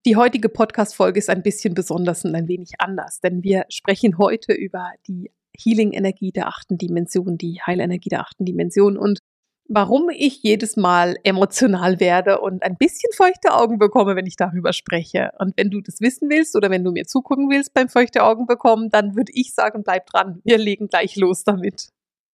Die heutige Podcast-Folge ist ein bisschen besonders und ein wenig anders, denn wir sprechen heute über die Healing-Energie der 8. Dimension, die Heilenergie der 8. Dimension und warum ich jedes Mal emotional werde und ein bisschen feuchte Augen bekomme, wenn ich darüber spreche. Und wenn du das wissen willst oder wenn du mir zugucken willst beim feuchte Augen bekommen, dann würde ich sagen, bleib dran. Wir legen gleich los damit.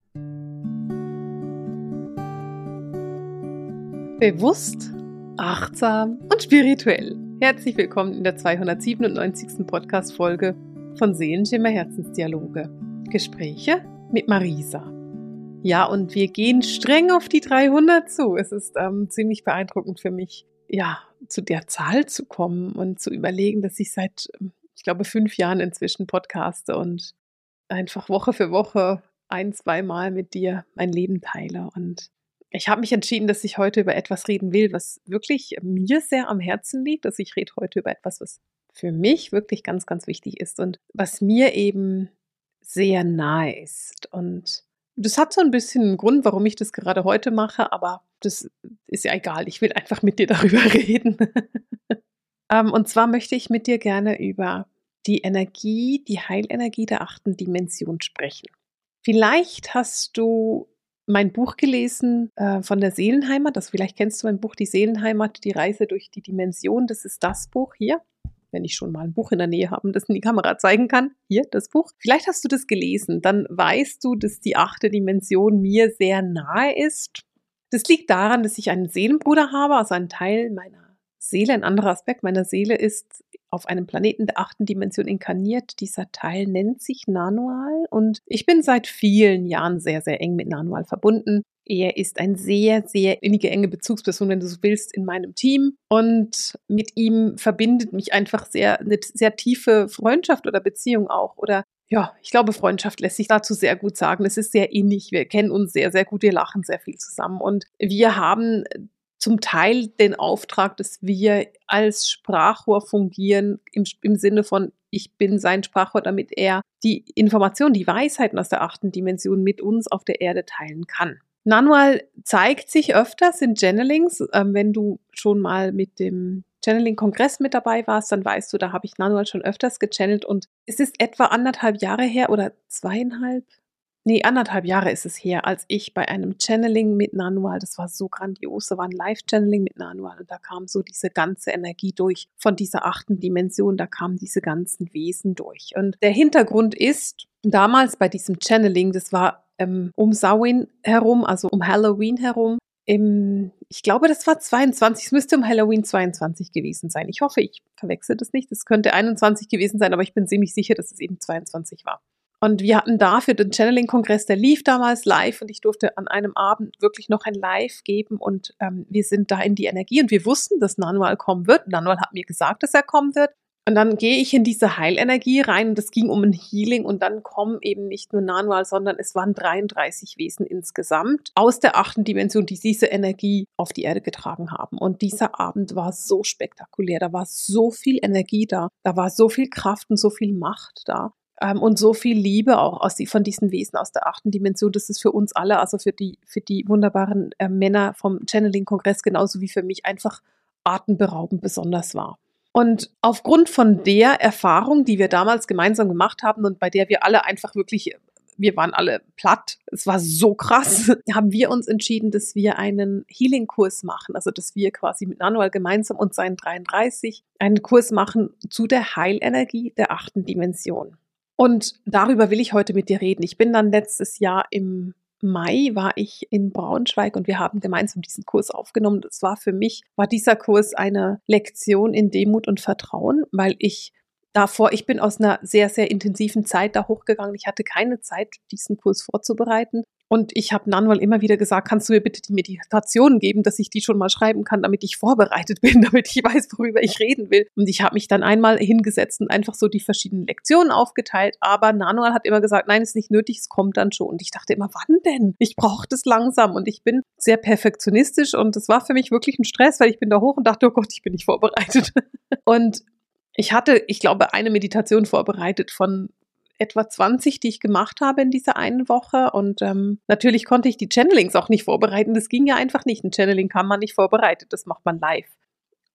Bewusst, achtsam und spirituell. Herzlich willkommen in der 297. Podcast-Folge von Seelenschimmer Herzensdialoge. Gespräche mit Marisa. Ja, und wir gehen streng auf die 300 zu. Es ist ziemlich beeindruckend für mich, ja, zu der Zahl zu kommen und zu überlegen, dass ich seit, ich glaube, 5 Jahren inzwischen podcaste und einfach Woche für Woche 1-2 Mal mit dir mein Leben teile. Und ich habe mich entschieden, dass ich heute über etwas reden will, was wirklich mir sehr am Herzen liegt. Also ich rede heute über etwas, was für mich wirklich ganz, ganz wichtig ist und was mir eben sehr nahe ist. Und das hat so ein bisschen einen Grund, warum ich das gerade heute mache, aber das ist ja egal. Ich will einfach mit dir darüber reden. Und zwar möchte ich mit dir gerne über die Energie, die Heilenergie der 8. Dimension sprechen. Vielleicht hast du mein Buch gelesen von der Seelenheimat. Also vielleicht kennst du mein Buch Die Seelenheimat, die Reise durch die Dimension. Das ist das Buch hier. Wenn ich schon mal ein Buch in der Nähe habe und das in die Kamera zeigen kann. Hier, das Buch. Vielleicht hast du das gelesen. Dann weißt du, dass die 8. Dimension mir sehr nahe ist. Das liegt daran, dass ich einen Seelenbruder habe, also ein Teil meiner Seele, ein anderer Aspekt meiner Seele ist auf einem Planeten der 8. Dimension inkarniert. Dieser Teil nennt sich Nanual und ich bin seit vielen Jahren sehr, sehr eng mit Nanual verbunden. Er ist eine sehr, sehr innige, enge Bezugsperson, wenn du so willst, in meinem Team. Und mit ihm verbindet mich einfach eine sehr tiefe Freundschaft oder Beziehung auch. Oder ja, ich glaube, Freundschaft lässt sich dazu sehr gut sagen. Es ist sehr innig. Wir kennen uns sehr, sehr gut. Wir lachen sehr viel zusammen. Und wir haben zum Teil den Auftrag, dass wir als Sprachrohr fungieren, im Sinne von, ich bin sein Sprachrohr, damit er die Informationen, die Weisheiten aus der 8. Dimension mit uns auf der Erde teilen kann. Nanual zeigt sich öfters in Channelings. Wenn du schon mal mit dem Channeling-Kongress mit dabei warst, dann weißt du, da habe ich Nanual schon öfters gechannelt und es ist etwa 1,5 Jahre her oder 2,5? Nee, 1,5 Jahre ist es her, als ich bei einem Channeling mit Nanual, das war so grandios, da war ein Live-Channeling mit Nanual und da kam so diese ganze Energie durch von dieser 8. Dimension, da kamen diese ganzen Wesen durch. Und der Hintergrund ist, damals bei diesem Channeling, das war um Samhain herum, also um Halloween herum, ich glaube, das war 22, es müsste um Halloween 22 gewesen sein. Ich hoffe, ich verwechsel das nicht, es könnte 21 gewesen sein, aber ich bin ziemlich sicher, dass es eben 22 war. Und wir hatten dafür den Channeling-Kongress, der lief damals live und ich durfte an einem Abend wirklich noch ein Live geben und wir sind da in die Energie und wir wussten, dass Nanual kommen wird. Nanual hat mir gesagt, dass er kommen wird. Und dann gehe ich in diese Heilenergie rein und es ging um ein Healing und dann kommen eben nicht nur Nanual, sondern es waren 33 Wesen insgesamt aus der 8. Dimension, die diese Energie auf die Erde getragen haben. Und dieser Abend war so spektakulär, da war so viel Energie da war so viel Kraft und so viel Macht da. Und so viel Liebe auch von diesen Wesen aus der 8. Dimension, das ist für uns alle, also für die wunderbaren Männer vom Channeling-Kongress genauso wie für mich einfach atemberaubend besonders war. Und aufgrund von der Erfahrung, die wir damals gemeinsam gemacht haben und bei der wir alle einfach wirklich, wir waren alle platt, es war so krass, haben wir uns entschieden, dass wir einen Healing-Kurs machen, also dass wir quasi mit Nanual gemeinsam und seinen 33 einen Kurs machen zu der Heilenergie der 8. Dimension. Und darüber will ich heute mit dir reden. Ich bin dann letztes Jahr im Mai war ich in Braunschweig und wir haben gemeinsam diesen Kurs aufgenommen. War dieser Kurs eine Lektion in Demut und Vertrauen, weil ich bin aus einer sehr, sehr intensiven Zeit da hochgegangen. Ich hatte keine Zeit, diesen Kurs vorzubereiten. Und ich habe Nanual immer wieder gesagt, kannst du mir bitte die Meditationen geben, dass ich die schon mal schreiben kann, damit ich vorbereitet bin, damit ich weiß, worüber ich reden will. Und ich habe mich dann einmal hingesetzt und einfach so die verschiedenen Lektionen aufgeteilt. Aber Nanual hat immer gesagt, nein, ist nicht nötig, es kommt dann schon. Und ich dachte immer, wann denn? Ich brauche das langsam. Und ich bin sehr perfektionistisch und das war für mich wirklich ein Stress, weil ich bin da hoch und dachte, oh Gott, ich bin nicht vorbereitet. Und ich hatte, ich glaube, eine Meditation vorbereitet von etwa 20, die ich gemacht habe in dieser einen Woche. Und natürlich konnte ich die Channelings auch nicht vorbereiten. Das ging ja einfach nicht. Ein Channeling kann man nicht vorbereitet. Das macht man live.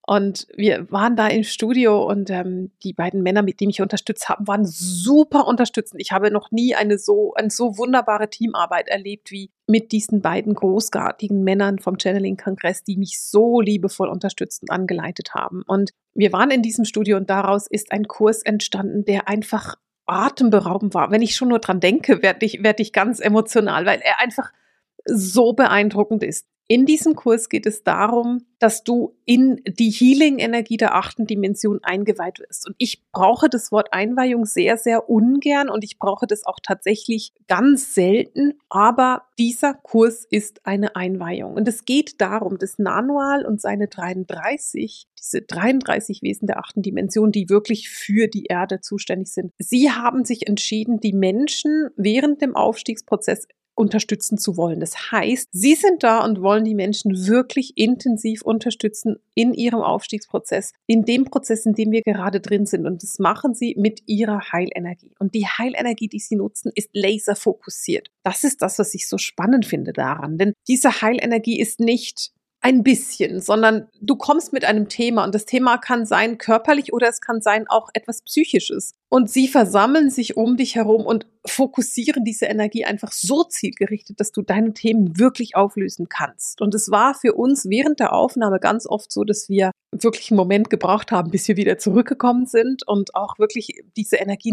Und wir waren da im Studio und die beiden Männer, mit denen ich unterstützt habe, waren super unterstützend. Ich habe noch nie eine so wunderbare Teamarbeit erlebt wie mit diesen beiden großartigen Männern vom Channeling-Kongress, die mich so liebevoll unterstützt und angeleitet haben. Und wir waren in diesem Studio und daraus ist ein Kurs entstanden, der einfach atemberaubend war. Wenn ich schon nur dran denke, werde ich ganz emotional, weil er einfach so beeindruckend ist. In diesem Kurs geht es darum, dass du in die Healing-Energie der 8. Dimension eingeweiht wirst. Und ich brauche das Wort Einweihung sehr, sehr ungern und ich brauche das auch tatsächlich ganz selten. Aber dieser Kurs ist eine Einweihung. Und es geht darum, dass Nanual und seine 33, diese 33 Wesen der 8. Dimension, die wirklich für die Erde zuständig sind, sie haben sich entschieden, die Menschen während dem Aufstiegsprozess unterstützen zu wollen. Das heißt, sie sind da und wollen die Menschen wirklich intensiv unterstützen in ihrem Aufstiegsprozess, in dem Prozess, in dem wir gerade drin sind. Und das machen sie mit ihrer Heilenergie. Und die Heilenergie, die sie nutzen, ist laserfokussiert. Das ist das, was ich so spannend finde daran. Denn diese Heilenergie ist nicht ein bisschen, sondern du kommst mit einem Thema und das Thema kann sein körperlich oder es kann sein auch etwas Psychisches. Und sie versammeln sich um dich herum und fokussieren diese Energie einfach so zielgerichtet, dass du deine Themen wirklich auflösen kannst. Und es war für uns während der Aufnahme ganz oft so, dass wir wirklich einen Moment gebraucht haben, bis wir wieder zurückgekommen sind und auch wirklich mit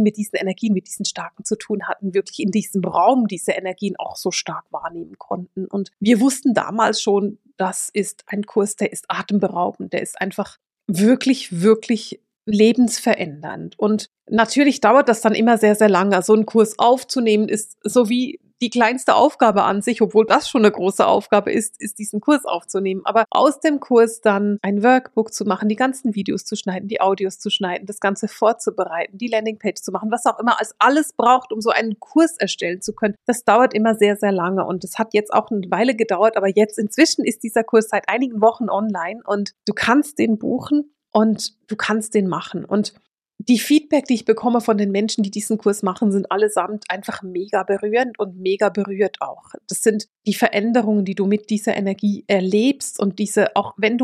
diesen Starken zu tun hatten, wirklich in diesem Raum diese Energien auch so stark wahrnehmen konnten. Und wir wussten damals schon, das ist ein Kurs, der ist atemberaubend, der ist einfach wirklich, wirklich lebensverändernd. Und natürlich dauert das dann immer sehr, sehr lange. So einen Kurs aufzunehmen ist so wie die kleinste Aufgabe an sich, obwohl das schon eine große Aufgabe ist diesen Kurs aufzunehmen. Aber aus dem Kurs dann ein Workbook zu machen, die ganzen Videos zu schneiden, die Audios zu schneiden, das Ganze vorzubereiten, die Landingpage zu machen, was auch immer es alles braucht, um so einen Kurs erstellen zu können, das dauert immer sehr, sehr lange. Und es hat jetzt auch eine Weile gedauert, aber jetzt inzwischen ist dieser Kurs seit einigen Wochen online und du kannst den buchen und du kannst den machen. Und die Feedback, die ich bekomme von den Menschen, die diesen Kurs machen, sind allesamt einfach mega berührend und mega berührt auch. Das sind die Veränderungen, die du mit dieser Energie erlebst und wenn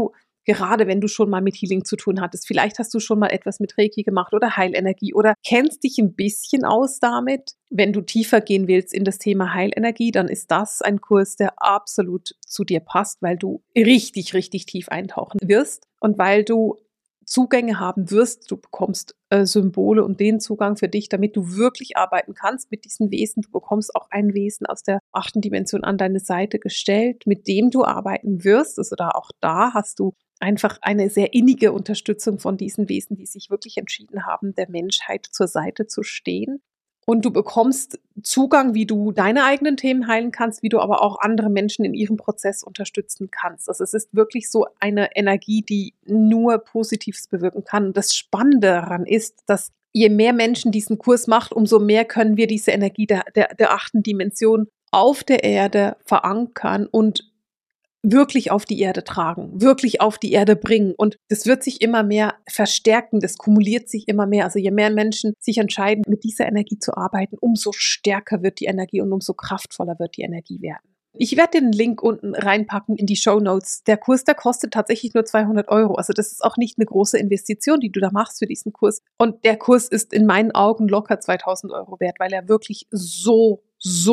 du schon mal mit Healing zu tun hattest, vielleicht hast du schon mal etwas mit Reiki gemacht oder Heilenergie oder kennst dich ein bisschen aus damit. Wenn du tiefer gehen willst in das Thema Heilenergie, dann ist das ein Kurs, der absolut zu dir passt, weil du richtig, richtig tief eintauchen wirst und weil du Zugänge haben wirst, du bekommst Symbole und den Zugang für dich, damit du wirklich arbeiten kannst mit diesen Wesen. Du bekommst auch ein Wesen aus der 8. Dimension an deine Seite gestellt, mit dem du arbeiten wirst. Also auch da hast du einfach eine sehr innige Unterstützung von diesen Wesen, die sich wirklich entschieden haben, der Menschheit zur Seite zu stehen. Und du bekommst Zugang, wie du deine eigenen Themen heilen kannst, wie du aber auch andere Menschen in ihrem Prozess unterstützen kannst. Also es ist wirklich so eine Energie, die nur Positives bewirken kann. Und das Spannende daran ist, dass je mehr Menschen diesen Kurs macht, umso mehr können wir diese Energie der 8. Dimension auf der Erde verankern und wirklich auf die Erde tragen, wirklich auf die Erde bringen. Und das wird sich immer mehr verstärken, das kumuliert sich immer mehr. Also je mehr Menschen sich entscheiden, mit dieser Energie zu arbeiten, umso stärker wird die Energie und umso kraftvoller wird die Energie werden. Ich werde den Link unten reinpacken in die Shownotes. Der Kurs, der kostet tatsächlich nur 200 Euro. Also das ist auch nicht eine große Investition, die du da machst für diesen Kurs. Und der Kurs ist in meinen Augen locker 2000 Euro wert, weil er wirklich so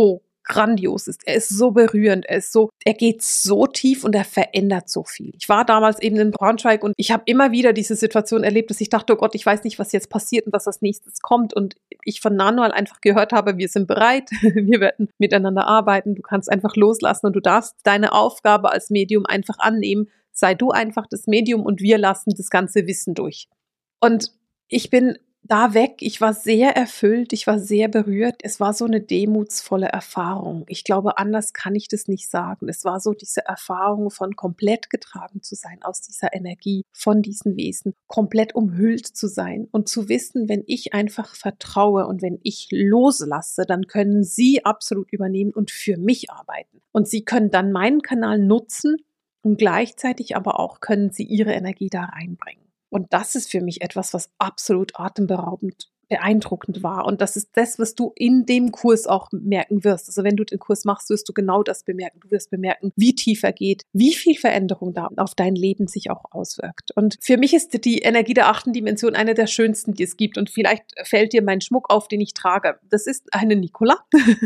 grandios ist. Er ist so berührend, er geht so tief und er verändert so viel. Ich war damals eben in Braunschweig und ich habe immer wieder diese Situation erlebt, dass ich dachte, oh Gott, ich weiß nicht, was jetzt passiert und was als nächstes kommt. Und ich von Nanual einfach gehört habe, wir sind bereit, wir werden miteinander arbeiten, du kannst einfach loslassen und du darfst deine Aufgabe als Medium einfach annehmen. Sei du einfach das Medium und wir lassen das ganze Wissen durch. Und ich bin da weg. Ich war sehr erfüllt, ich war sehr berührt. Es war so eine demutsvolle Erfahrung. Ich glaube, anders kann ich das nicht sagen. Es war so diese Erfahrung von komplett getragen zu sein aus dieser Energie, von diesen Wesen, komplett umhüllt zu sein und zu wissen, wenn ich einfach vertraue und wenn ich loslasse, dann können sie absolut übernehmen und für mich arbeiten. Und sie können dann meinen Kanal nutzen und gleichzeitig aber auch können sie ihre Energie da reinbringen. Und das ist für mich etwas, was absolut atemberaubend beeindruckend war. Und das ist das, was du in dem Kurs auch merken wirst. Also wenn du den Kurs machst, wirst du genau das bemerken. Du wirst bemerken, wie tief er geht, wie viel Veränderung da auf dein Leben sich auch auswirkt. Und für mich ist die Energie der 8. Dimension eine der schönsten, die es gibt. Und vielleicht fällt dir mein Schmuck auf, den ich trage. Das ist eine Nicola.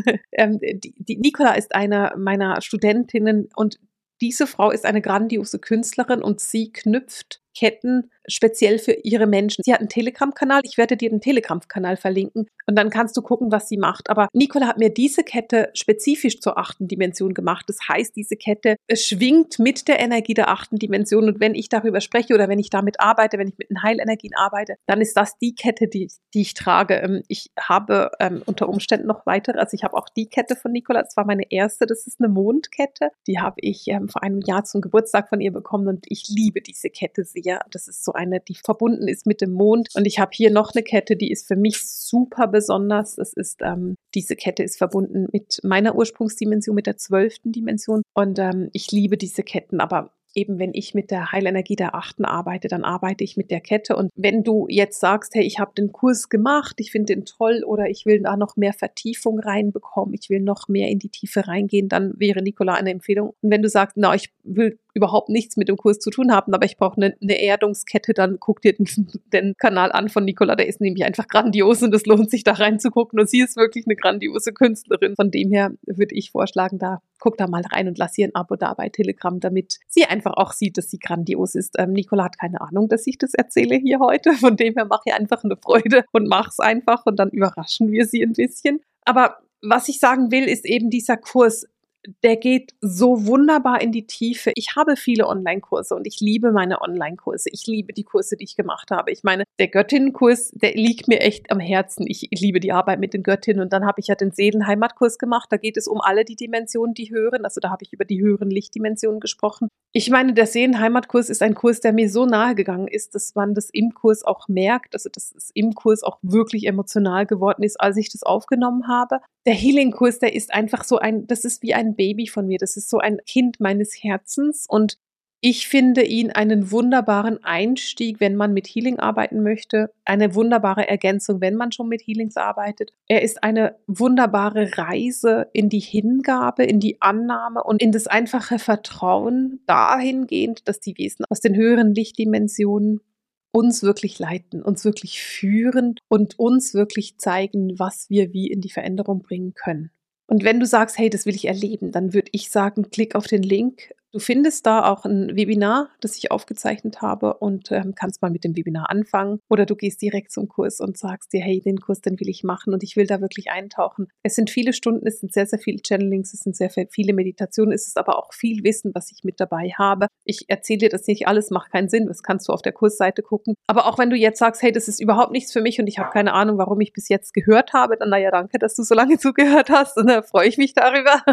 Die Nicola ist eine meiner Studentinnen und diese Frau ist eine grandiose Künstlerin und sie knüpft Ketten speziell für ihre Menschen. Sie hat einen Telegram-Kanal. Ich werde dir den Telegram-Kanal verlinken und dann kannst du gucken, was sie macht. Aber Nicola hat mir diese Kette spezifisch zur 8. Dimension gemacht. Das heißt, diese Kette schwingt mit der Energie der 8. Dimension. Und wenn ich darüber spreche oder wenn ich damit arbeite, wenn ich mit den Heilenergien arbeite, dann ist das die Kette, die ich trage. Ich habe unter Umständen noch weitere. Also ich habe auch die Kette von Nicola. Das war meine erste. Das ist eine Mondkette. Die habe ich vor einem Jahr zum Geburtstag von ihr bekommen und ich liebe diese Kette sehr. Das ist so eine, die verbunden ist mit dem Mond. Und ich habe hier noch eine Kette, die ist für mich super besonders. Das ist, diese Kette ist verbunden mit meiner Ursprungsdimension, mit der 12. Dimension. Und ich liebe diese Ketten, aber eben wenn ich mit der Heilenergie der 8. arbeite, dann arbeite ich mit der Kette. Und wenn du jetzt sagst, hey, ich habe den Kurs gemacht, ich finde den toll oder ich will da noch mehr Vertiefung reinbekommen, ich will noch mehr in die Tiefe reingehen, dann wäre Nicola eine Empfehlung. Und wenn du sagst, na, ich will überhaupt nichts mit dem Kurs zu tun haben, aber ich brauche eine Erdungskette, dann guck dir den Kanal an von Nicola, der ist nämlich einfach grandios und es lohnt sich da reinzugucken und sie ist wirklich eine grandiose Künstlerin. Von dem her würde ich vorschlagen, guck da mal rein und lass ihr ein Abo da bei Telegram, damit sie einfach auch sieht, dass sie grandios ist. Nicola hat keine Ahnung, dass ich das erzähle hier heute, von dem her mach ihr einfach eine Freude und mach's einfach und dann überraschen wir sie ein bisschen. Aber was ich sagen will, ist eben dieser Kurs, der geht so wunderbar in die Tiefe. Ich habe viele Online-Kurse und ich liebe meine Online-Kurse. Ich liebe die Kurse, die ich gemacht habe. Ich meine, der Göttinnenkurs, der liegt mir echt am Herzen. Ich liebe die Arbeit mit den Göttinnen und dann habe ich ja den Seelenheimatkurs gemacht. Da geht es um alle die Dimensionen, die hören. Also da habe ich über die höheren Lichtdimensionen gesprochen. Ich meine, der Seelenheimatkurs ist ein Kurs, der mir so nahe gegangen ist, dass man das im Kurs auch merkt, also dass es im Kurs auch wirklich emotional geworden ist, als ich das aufgenommen habe. Der Healing-Kurs, der ist einfach das ist wie ein Baby von mir, das ist so ein Kind meines Herzens und ich finde ihn einen wunderbaren Einstieg, wenn man mit Healing arbeiten möchte, eine wunderbare Ergänzung, wenn man schon mit Healings arbeitet. Er ist eine wunderbare Reise in die Hingabe, in die Annahme und in das einfache Vertrauen dahingehend, dass die Wesen aus den höheren Lichtdimensionen uns wirklich leiten, uns wirklich führen und uns wirklich zeigen, was wir wie in die Veränderung bringen können. Und wenn du sagst, hey, das will ich erleben, dann würde ich sagen, klick auf den Link. Du findest da auch ein Webinar, das ich aufgezeichnet habe und kannst mal mit dem Webinar anfangen. Oder du gehst direkt zum Kurs und sagst dir, hey, den Kurs, den will ich machen und ich will da wirklich eintauchen. Es sind viele Stunden, es sind sehr, sehr viele Channelings, es sind sehr viele Meditationen, es ist aber auch viel Wissen, was ich mit dabei habe. Ich erzähle dir das nicht alles, macht keinen Sinn, das kannst du auf der Kursseite gucken. Aber auch wenn du jetzt sagst, hey, das ist überhaupt nichts für mich und ich habe keine Ahnung, warum ich bis jetzt gehört habe, dann naja, danke, dass du so lange zugehört hast und da freue ich mich darüber.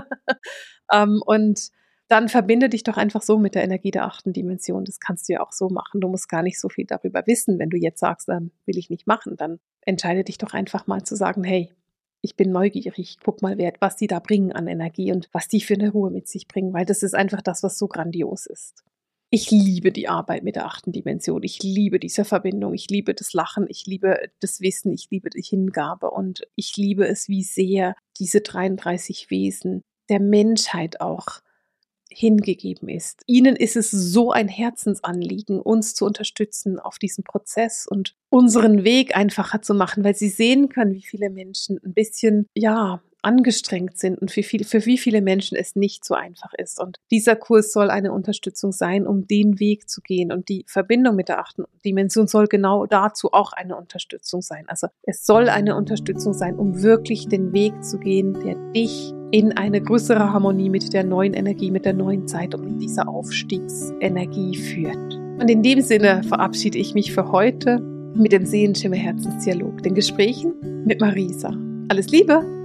Und dann verbinde dich doch einfach so mit der Energie der 8. Dimension. Das kannst du ja auch so machen. Du musst gar nicht so viel darüber wissen. Wenn du jetzt sagst, will ich nicht machen, dann entscheide dich doch einfach mal zu sagen, hey, ich bin neugierig, guck mal, was die da bringen an Energie und was die für eine Ruhe mit sich bringen, weil das ist einfach das, was so grandios ist. Ich liebe die Arbeit mit der 8. Dimension. Ich liebe diese Verbindung. Ich liebe das Lachen. Ich liebe das Wissen. Ich liebe die Hingabe. Und ich liebe es, wie sehr diese 33 Wesen der Menschheit auch hingegeben ist. Ihnen ist es so ein Herzensanliegen, uns zu unterstützen auf diesem Prozess und unseren Weg einfacher zu machen, weil sie sehen können, wie viele Menschen ein bisschen, angestrengt sind und für wie viele Menschen es nicht so einfach ist. Und dieser Kurs soll eine Unterstützung sein, um den Weg zu gehen. Und die Verbindung mit der 8. Dimension soll genau dazu auch eine Unterstützung sein. Also es soll eine Unterstützung sein, um wirklich den Weg zu gehen, der dich in eine größere Harmonie mit der neuen Energie, mit der neuen Zeit und mit dieser Aufstiegsenergie führt. Und in dem Sinne verabschiede ich mich für heute mit dem Seelenschimmer Herzensdialog, den Gesprächen mit Marisa. Alles Liebe!